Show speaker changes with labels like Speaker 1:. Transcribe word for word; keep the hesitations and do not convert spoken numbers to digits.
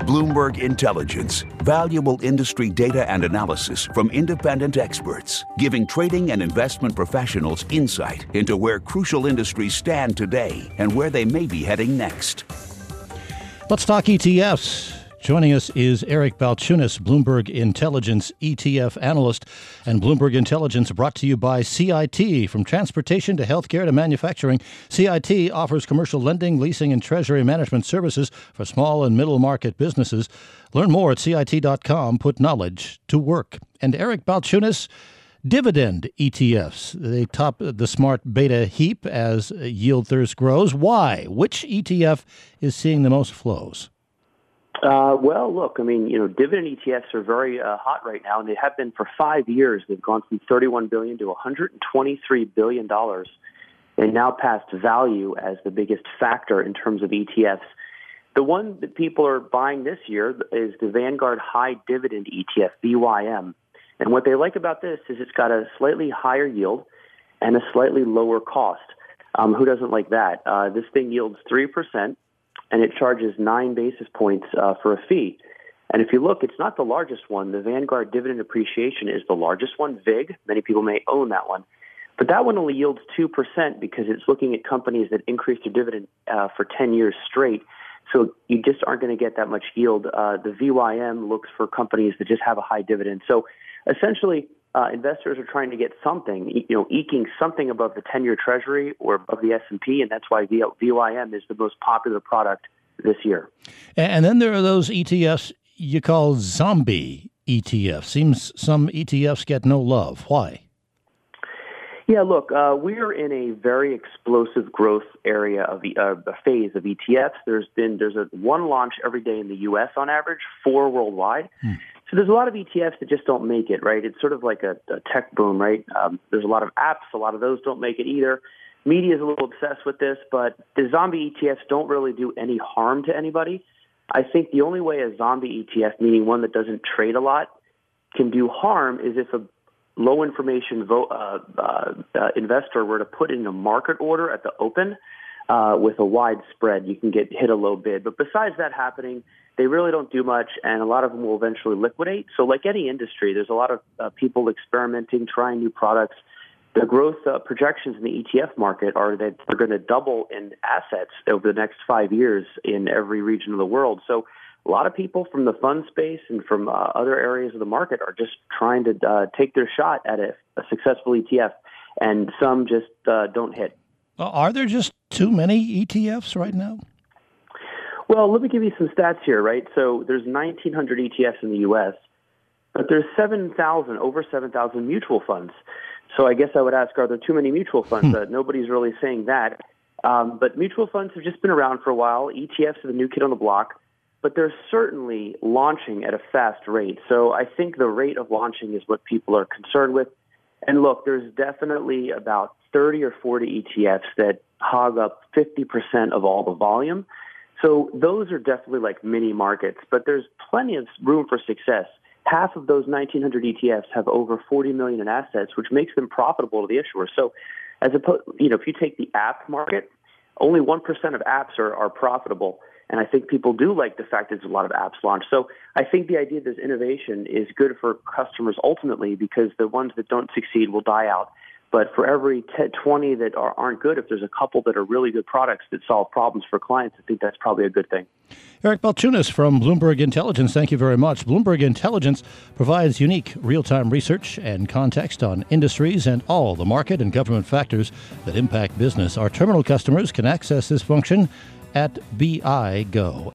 Speaker 1: Bloomberg Intelligence. Valuable industry data and analysis from independent experts, giving trading and investment professionals insight into where crucial industries stand today and where they may be heading next.
Speaker 2: Let's talk E T Fs. Joining us is Eric Balchunas, Bloomberg Intelligence E T F analyst. And Bloomberg Intelligence brought to you by C I T. From transportation to healthcare to manufacturing, C I T offers commercial lending, leasing, and treasury management services for small and middle market businesses. Learn more at C I T dot com. Put knowledge to work. And Eric Balchunas, dividend E T Fs. They top the smart beta heap as yield thirst grows. Why? Which E T F is seeing the most flows?
Speaker 3: Uh, well, look, I mean, you know, dividend E T Fs are very uh, hot right now, and they have been for five years. They've gone from thirty-one billion dollars to one hundred twenty-three billion dollars, and now passed value as the biggest factor in terms of E T Fs. The one that people are buying this year is the Vanguard High Dividend E T F, V Y M. And what they like about this is it's got a slightly higher yield and a slightly lower cost. Um, who doesn't like that? Uh, this thing yields three percent. And it charges nine basis points uh, for a fee. And if you look, it's not the largest one. The Vanguard Dividend Appreciation is the largest one, V I G. Many people may own that one. But that one only yields two percent because it's looking at companies that increase their dividend uh, for ten years straight. So you just aren't going to get that much yield. Uh, the V Y M looks for companies that just have a high dividend. So essentially, uh, investors are trying to get something, you know, eking something above the ten-year Treasury or above the S and P, and that's why V Y M is the most popular product this year.
Speaker 2: And then there are those E T Fs you call zombie E T Fs. Seems some E T Fs get no love. Why?
Speaker 3: Yeah, look, uh, we are in a very explosive growth area of the uh, a phase of E T Fs. There's been there's a one launch every day in the U S on average, four worldwide. Hmm. So there's a lot of E T Fs that just don't make it, right? It's sort of like a, a tech boom, right? Um, there's a lot of apps. A lot of those don't make it either. Media is a little obsessed with this, but the zombie E T Fs don't really do any harm to anybody. I think the only way a zombie E T F, meaning one that doesn't trade a lot, can do harm is if a low information vo- uh, uh, uh, investor were to put in a market order at the open uh, with a wide spread, you can get hit a low bid. But besides that happening, they really don't do much, and a lot of them will eventually liquidate. So like any industry, there's a lot of uh, people experimenting, trying new products. The growth uh, projections in the E T F market are that they're going to double in assets over the next five years in every region of the world. So a lot of people from the fund space and from uh, other areas of the market are just trying to uh, take their shot at a, a successful E T F, and some just uh, don't hit.
Speaker 2: Are there just too many E T Fs right now?
Speaker 3: Well, let me give you some stats here, right? So there's nineteen hundred E T Fs in the U S, but there's seven thousand, over seven thousand mutual funds. So I guess I would ask, are there too many mutual funds? Hmm. Uh, nobody's really saying that. Um, but mutual funds have just been around for a while. E T Fs are the new kid on the block, but they're certainly launching at a fast rate. So I think the rate of launching is what people are concerned with. And look, there's definitely about thirty or forty E T Fs that hog up fifty percent of all the volume. So those are definitely like mini markets, but there's plenty of room for success. Half of those nineteen hundred E T Fs have over forty million in assets, which makes them profitable to the issuer. So as opposed, you know, if you take the app market, only one percent of apps are, are profitable. And I think people do like the fact that there's a lot of apps launched. So I think the idea that this innovation is good for customers ultimately, because the ones that don't succeed will die out. But for every twenty that are, aren't good, if there's a couple that are really good products that solve problems for clients, I think that's probably a good thing.
Speaker 2: Eric Balchunas from Bloomberg Intelligence, thank you very much. Bloomberg Intelligence provides unique real-time research and context on industries and all the market and government factors that impact business. Our terminal customers can access this function at B I Go.